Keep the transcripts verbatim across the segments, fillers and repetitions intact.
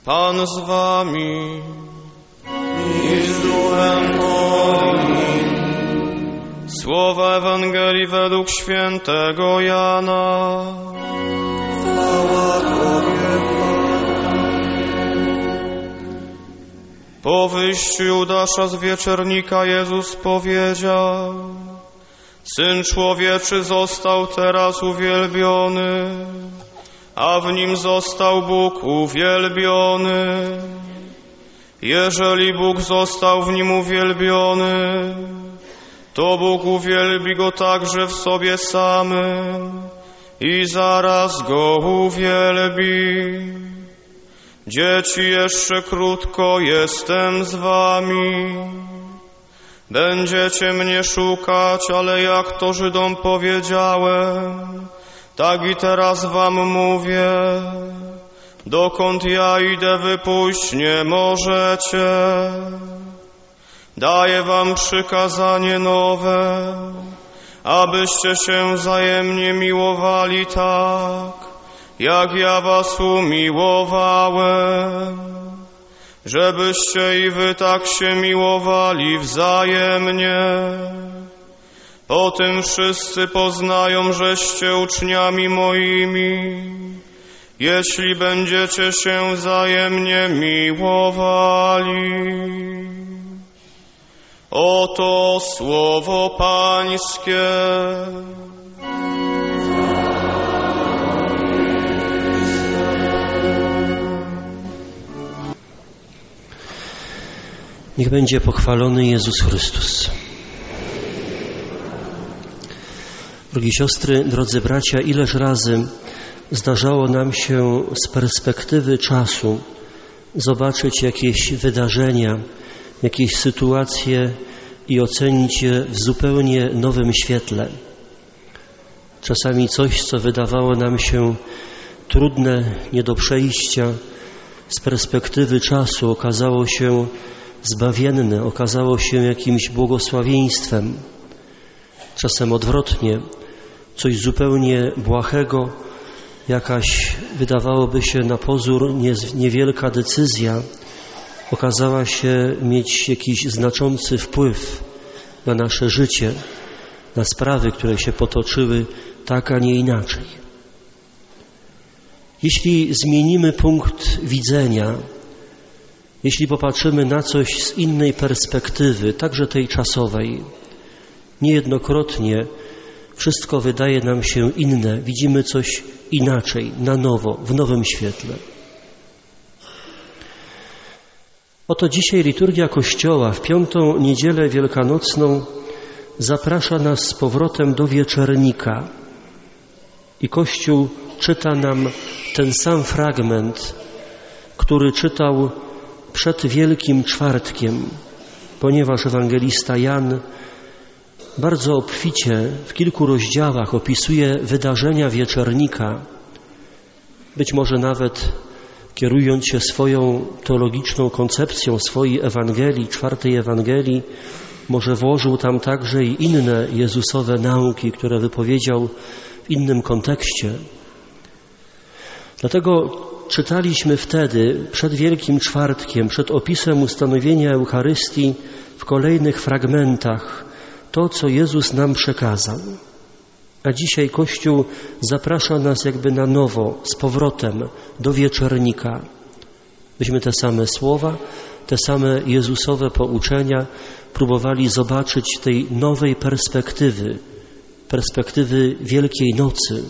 Pan z wami i z duchem Twoim. Słowa Ewangelii według świętego Jana. Chwała Tobie, Po wyjściu Judasza z wieczernika Jezus powiedział: Syn Człowieczy został teraz uwielbiony, a w Nim został Bóg uwielbiony. Jeżeli Bóg został w Nim uwielbiony, to Bóg uwielbi Go także w sobie samym i zaraz Go uwielbi. Dzieci, jeszcze krótko jestem z wami. Będziecie mnie szukać, ale jak to Żydom powiedziałem, tak i teraz wam mówię. Dokąd ja idę, wy pójść nie możecie. Daję wam przykazanie nowe, abyście się wzajemnie miłowali tak, jak ja was umiłowałem, żebyście i wy tak się miłowali wzajemnie. Po tym wszyscy poznają, żeście uczniami moimi, jeśli będziecie się wzajemnie miłowali. Oto słowo Pańskie. Niech będzie pochwalony Jezus Chrystus. Drogie siostry, drodzy bracia, ileż razy zdarzało nam się z perspektywy czasu zobaczyć jakieś wydarzenia, jakieś sytuacje i ocenić je w zupełnie nowym świetle. Czasami coś, co wydawało nam się trudne, nie do przejścia, z perspektywy czasu okazało się zbawienne, okazało się jakimś błogosławieństwem. Czasem odwrotnie, coś zupełnie błahego, jakaś wydawałoby się na pozór niewielka decyzja okazała się mieć jakiś znaczący wpływ na nasze życie, na sprawy, które się potoczyły tak, a nie inaczej. Jeśli zmienimy punkt widzenia, jeśli popatrzymy na coś z innej perspektywy, także tej czasowej, niejednokrotnie wszystko wydaje nam się inne, widzimy coś inaczej, na nowo, w nowym świetle. Oto dzisiaj liturgia Kościoła w piątą niedzielę wielkanocną zaprasza nas z powrotem do wieczernika i Kościół czyta nam ten sam fragment, który czytał przed Wielkim Czwartkiem, ponieważ ewangelista Jan bardzo obficie w kilku rozdziałach opisuje wydarzenia wieczernika, być może nawet kierując się swoją teologiczną koncepcją swojej Ewangelii, czwartej Ewangelii, może włożył tam także i inne Jezusowe nauki, które wypowiedział w innym kontekście. Dlatego czytaliśmy wtedy, przed Wielkim Czwartkiem, przed opisem ustanowienia Eucharystii, w kolejnych fragmentach to, co Jezus nam przekazał. A dzisiaj Kościół zaprasza nas jakby na nowo, z powrotem do wieczernika. Byśmy te same słowa, te same Jezusowe pouczenia próbowali zobaczyć tej nowej perspektywy, perspektywy Wielkiej Nocy.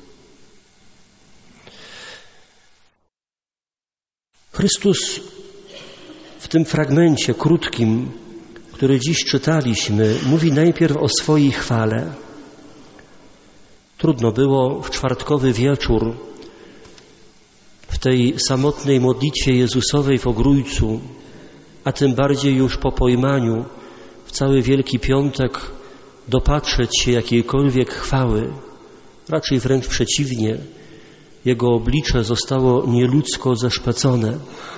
Chrystus w tym fragmencie krótkim, który dziś czytaliśmy, mówi najpierw o swojej chwale. Trudno było w czwartkowy wieczór, w tej samotnej modlitwie Jezusowej w Ogrójcu, a tym bardziej już po pojmaniu w cały Wielki Piątek dopatrzeć się jakiejkolwiek chwały. Raczej wręcz przeciwnie, Jego oblicze zostało nieludzko zeszpecone.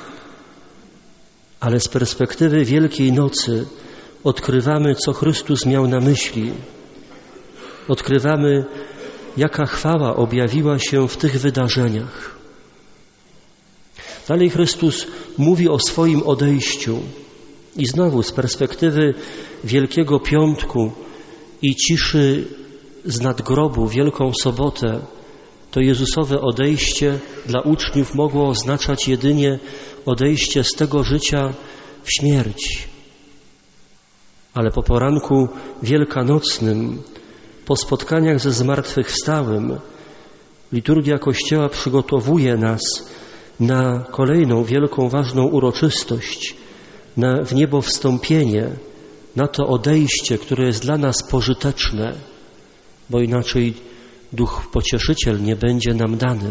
Ale z perspektywy Wielkiej Nocy odkrywamy, co Chrystus miał na myśli. Odkrywamy, jaka chwała objawiła się w tych wydarzeniach. Dalej Chrystus mówi o swoim odejściu i znowu z perspektywy Wielkiego Piątku i ciszy z nadgrobu, Wielką Sobotę, to Jezusowe odejście dla uczniów mogło oznaczać jedynie odejście z tego życia w śmierć. Ale po poranku wielkanocnym, po spotkaniach ze zmartwychwstałym, liturgia Kościoła przygotowuje nas na kolejną wielką, ważną uroczystość, na w niebo wstąpienie, na to odejście, które jest dla nas pożyteczne, bo inaczej Duch Pocieszyciel nie będzie nam dany.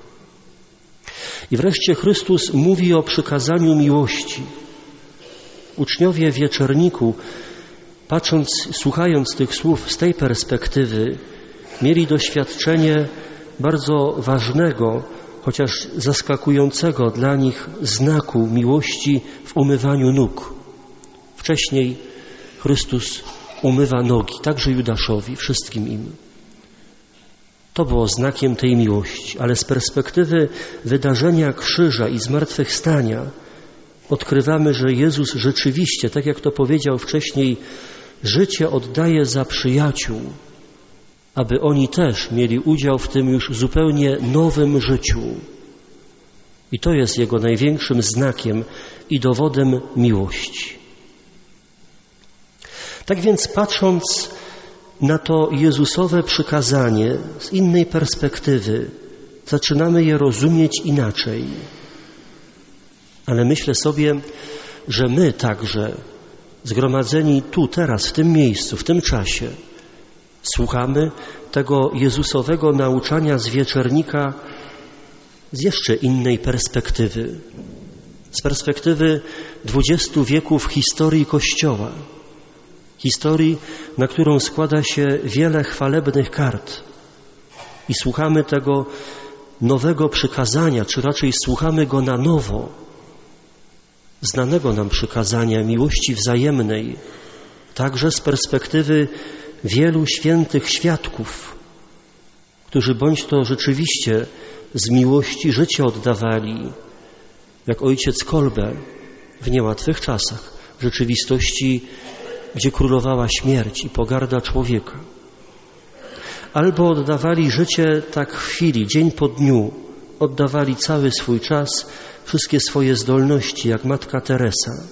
I wreszcie Chrystus mówi o przykazaniu miłości. Uczniowie wieczorniku, patrząc, słuchając tych słów z tej perspektywy, mieli doświadczenie bardzo ważnego, chociaż zaskakującego dla nich znaku miłości w umywaniu nóg. Wcześniej Chrystus umywa nogi, także Judaszowi, wszystkim im. To było znakiem tej miłości, ale z perspektywy wydarzenia krzyża i zmartwychwstania odkrywamy, że Jezus rzeczywiście, tak jak to powiedział wcześniej, życie oddaje za przyjaciół, aby oni też mieli udział w tym już zupełnie nowym życiu. I to jest Jego największym znakiem i dowodem miłości. Tak więc patrząc na to Jezusowe przykazanie z innej perspektywy, zaczynamy je rozumieć inaczej. Ale myślę sobie, że my także, zgromadzeni tu, teraz, w tym miejscu, w tym czasie, słuchamy tego Jezusowego nauczania z wieczornika z jeszcze innej perspektywy. Z perspektywy dwudziestu wieków historii Kościoła. Historii, na którą składa się wiele chwalebnych kart. I słuchamy tego nowego przykazania, czy raczej słuchamy go na nowo, znanego nam przykazania miłości wzajemnej, także z perspektywy wielu świętych świadków, którzy bądź to rzeczywiście z miłości życie oddawali, jak ojciec Kolbe w niełatwych czasach, w rzeczywistości, gdzie królowała śmierć i pogarda człowieka. Albo oddawali życie tak w chwili, dzień po dniu, oddawali cały swój czas, wszystkie swoje zdolności, jak Matka Teresa.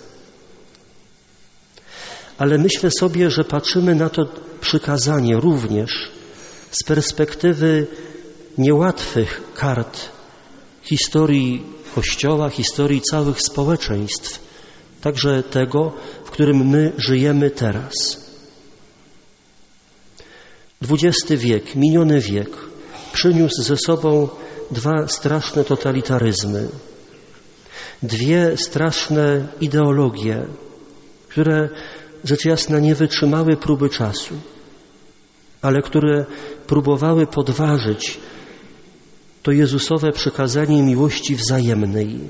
Ale myślę sobie, że patrzymy na to przykazanie również z perspektywy niełatwych kart historii Kościoła, historii całych społeczeństw, także tego, w którym my żyjemy teraz. dwudziesty wiek, miniony wiek, przyniósł ze sobą dwa straszne totalitaryzmy, dwie straszne ideologie, które rzecz jasna nie wytrzymały próby czasu, ale które próbowały podważyć to Jezusowe przykazanie miłości wzajemnej.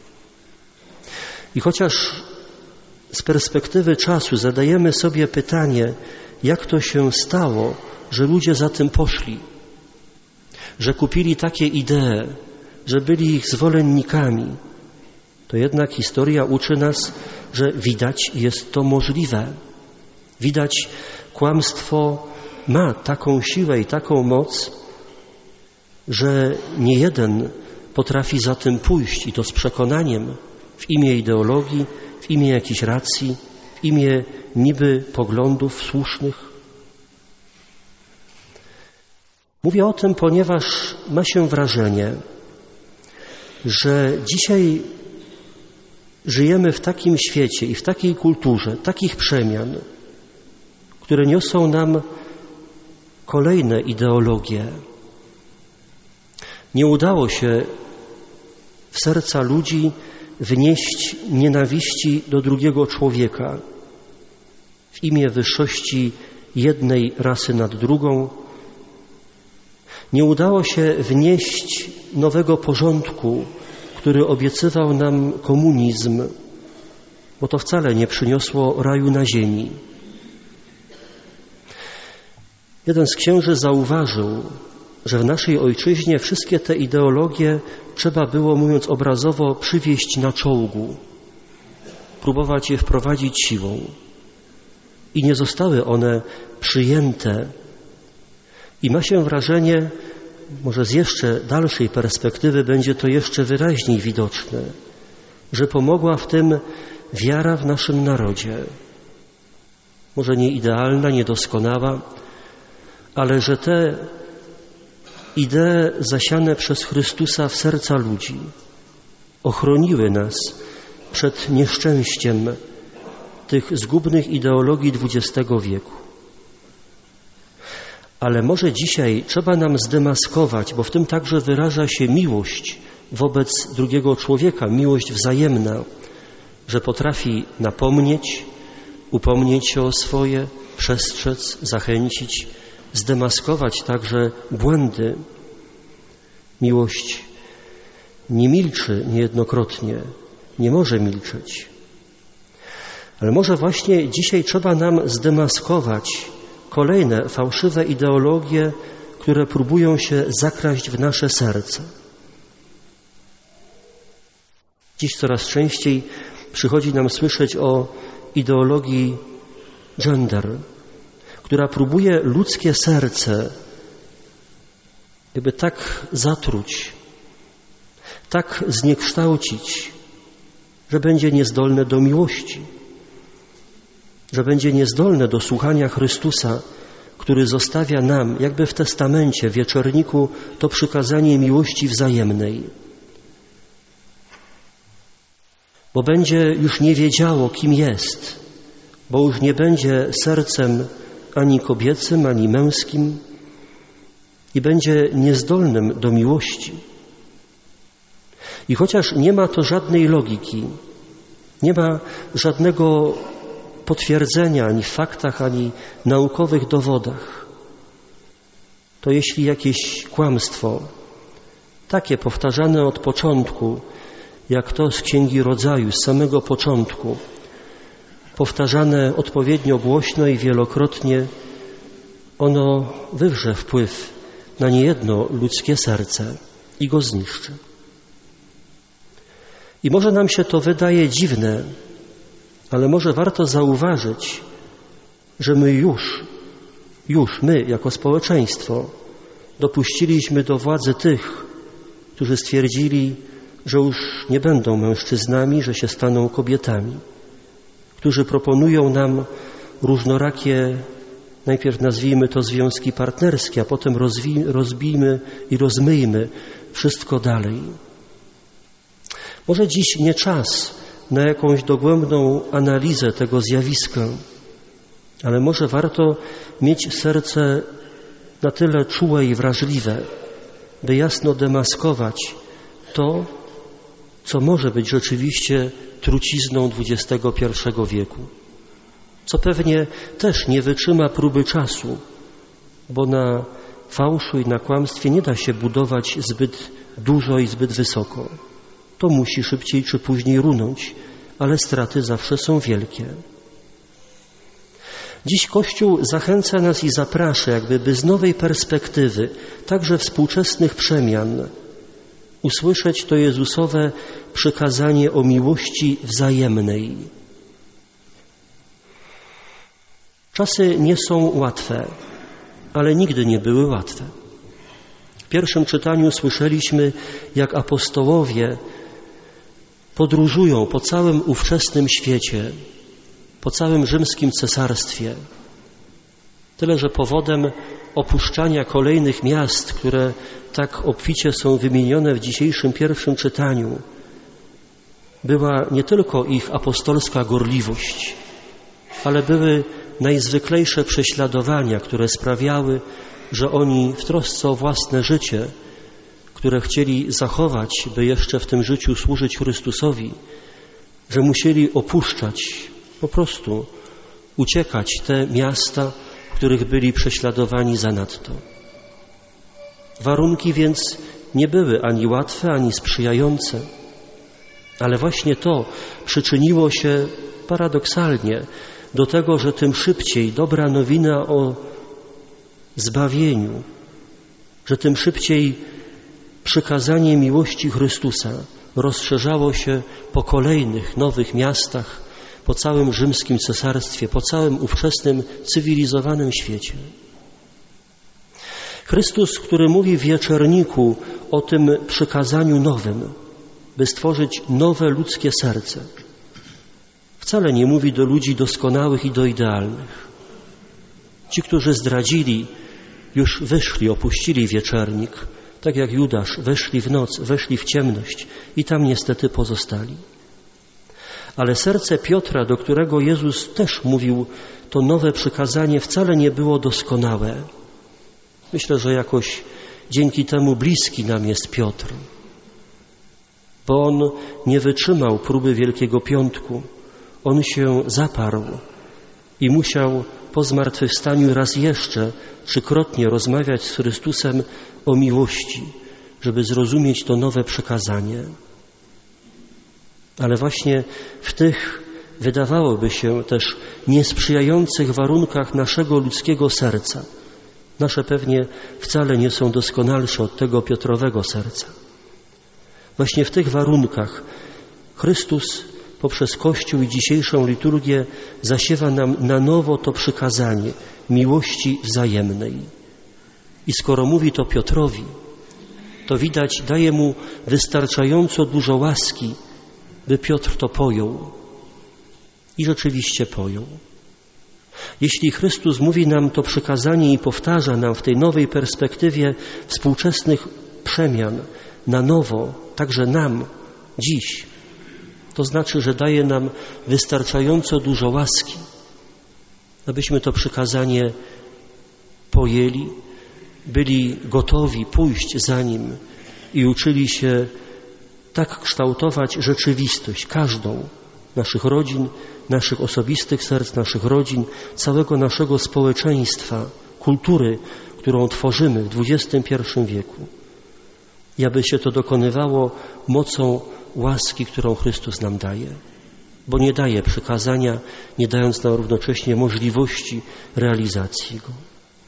I chociaż z perspektywy czasu zadajemy sobie pytanie, jak to się stało, że ludzie za tym poszli, że kupili takie idee, że byli ich zwolennikami, to jednak historia uczy nas, że widać jest to możliwe. Widać, kłamstwo ma taką siłę i taką moc, że nie jeden potrafi za tym pójść i to z przekonaniem w imię ideologii, w imię jakiejś racji, w imię niby poglądów słusznych. Mówię o tym, ponieważ ma się wrażenie, że dzisiaj żyjemy w takim świecie i w takiej kulturze, takich przemian, które niosą nam kolejne ideologie. Nie udało się w serca ludzi wnieść nienawiści do drugiego człowieka w imię wyższości jednej rasy nad drugą. Nie udało się wnieść nowego porządku, który obiecywał nam komunizm, bo to wcale nie przyniosło raju na ziemi. Jeden z księży zauważył, że w naszej ojczyźnie wszystkie te ideologie trzeba było, mówiąc obrazowo, przywieźć na czołgu, próbować je wprowadzić siłą. I nie zostały one przyjęte. I ma się wrażenie, może z jeszcze dalszej perspektywy będzie to jeszcze wyraźniej widoczne, że pomogła w tym wiara w naszym narodzie. Może nie idealna, niedoskonała, ale że te idee zasiane przez Chrystusa w serca ludzi ochroniły nas przed nieszczęściem tych zgubnych ideologii dwudziestego wieku. Ale może dzisiaj trzeba nam zdemaskować, bo w tym także wyraża się miłość wobec drugiego człowieka, miłość wzajemna, że potrafi napomnieć, upomnieć się o swoje, przestrzec, zachęcić, zdemaskować także błędy. Miłość nie milczy niejednokrotnie, nie może milczeć. Ale może właśnie dzisiaj trzeba nam zdemaskować kolejne fałszywe ideologie, które próbują się zakraść w nasze serce. Dziś coraz częściej przychodzi nam słyszeć o ideologii gender, która próbuje ludzkie serce jakby tak zatruć, tak zniekształcić, że będzie niezdolne do miłości, że będzie niezdolne do słuchania Chrystusa, który zostawia nam, jakby w testamencie, w wieczorniku, to przykazanie miłości wzajemnej. Bo będzie już nie wiedziało, kim jest, bo już nie będzie sercem ani kobiecym, ani męskim i będzie niezdolnym do miłości. I chociaż nie ma to żadnej logiki, nie ma żadnego potwierdzenia ani w faktach, ani naukowych dowodach, to jeśli jakieś kłamstwo, takie powtarzane od początku, jak to z Księgi Rodzaju, z samego początku, powtarzane odpowiednio głośno i wielokrotnie, ono wywrze wpływ na niejedno ludzkie serce i go zniszczy. I może nam się to wydaje dziwne, ale może warto zauważyć, że my już, już my jako społeczeństwo dopuściliśmy do władzy tych, którzy stwierdzili, że już nie będą mężczyznami, że się staną kobietami, którzy proponują nam różnorakie, najpierw nazwijmy to związki partnerskie, a potem rozwij, rozbijmy i rozmyjmy wszystko dalej. Może dziś nie czas na jakąś dogłębną analizę tego zjawiska, ale może warto mieć serce na tyle czułe i wrażliwe, by jasno demaskować to, co może być rzeczywiście trucizną dwudziestego pierwszego wieku, co pewnie też nie wytrzyma próby czasu, bo na fałszu i na kłamstwie nie da się budować zbyt dużo i zbyt wysoko. To musi szybciej czy później runąć, ale straty zawsze są wielkie. Dziś Kościół zachęca nas i zaprasza, jakby by z nowej perspektywy, także współczesnych przemian, usłyszeć to Jezusowe przykazanie o miłości wzajemnej. Czasy nie są łatwe, ale nigdy nie były łatwe. W pierwszym czytaniu słyszeliśmy, jak apostołowie podróżują po całym ówczesnym świecie, po całym rzymskim cesarstwie. Tyle, że powodem opuszczania kolejnych miast, które tak obficie są wymienione w dzisiejszym pierwszym czytaniu, była nie tylko ich apostolska gorliwość, ale były najzwyklejsze prześladowania, które sprawiały, że oni w trosce o własne życie, które chcieli zachować, by jeszcze w tym życiu służyć Chrystusowi, że musieli opuszczać, po prostu uciekać te miasta, w których byli prześladowani zanadto. Warunki więc nie były ani łatwe, ani sprzyjające, ale właśnie to przyczyniło się paradoksalnie do tego, że tym szybciej dobra nowina o zbawieniu że tym szybciej przykazanie miłości Chrystusa rozszerzało się po kolejnych nowych miastach, po całym rzymskim cesarstwie, po całym ówczesnym cywilizowanym świecie. Chrystus, który mówi w wieczorniku o tym przykazaniu nowym, by stworzyć nowe ludzkie serce, wcale nie mówi do ludzi doskonałych i do idealnych. Ci, którzy zdradzili, już wyszli, opuścili wieczornik, tak jak Judasz, weszli w noc, weszli w ciemność i tam niestety pozostali. Ale serce Piotra, do którego Jezus też mówił to nowe przykazanie, wcale nie było doskonałe. Myślę, że jakoś dzięki temu bliski nam jest Piotr, bo on nie wytrzymał próby Wielkiego Piątku. On się zaparł i musiał po zmartwychwstaniu raz jeszcze trzykrotnie rozmawiać z Chrystusem o miłości, żeby zrozumieć to nowe przykazanie. Ale właśnie w tych, wydawałoby się, też niesprzyjających warunkach naszego ludzkiego serca, nasze pewnie wcale nie są doskonalsze od tego Piotrowego serca. Właśnie w tych warunkach Chrystus poprzez Kościół i dzisiejszą liturgię zasiewa nam na nowo to przykazanie miłości wzajemnej. I skoro mówi to Piotrowi, to widać, daje mu wystarczająco dużo łaski, by Piotr to pojął. I rzeczywiście pojął. Jeśli Chrystus mówi nam to przykazanie i powtarza nam w tej nowej perspektywie współczesnych przemian na nowo, także nam, dziś, to znaczy, że daje nam wystarczająco dużo łaski, abyśmy to przykazanie pojęli, byli gotowi pójść za nim i uczyli się tak kształtować rzeczywistość, każdą naszych rodzin, naszych osobistych serc, naszych rodzin, całego naszego społeczeństwa, kultury, którą tworzymy w dwudziestym pierwszym wieku. I aby się to dokonywało mocą łaski, którą Chrystus nam daje, bo nie daje przykazania, nie dając nam równocześnie możliwości realizacji go.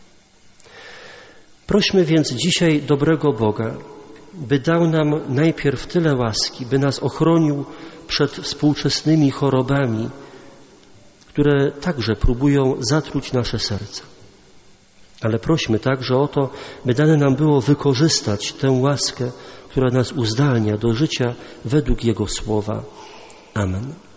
Prośmy więc dzisiaj dobrego Boga, by dał nam najpierw tyle łaski, by nas ochronił przed współczesnymi chorobami, które także próbują zatruć nasze serca. Ale prośmy także o to, by dane nam było wykorzystać tę łaskę, która nas uzdalnia do życia według Jego słowa. Amen.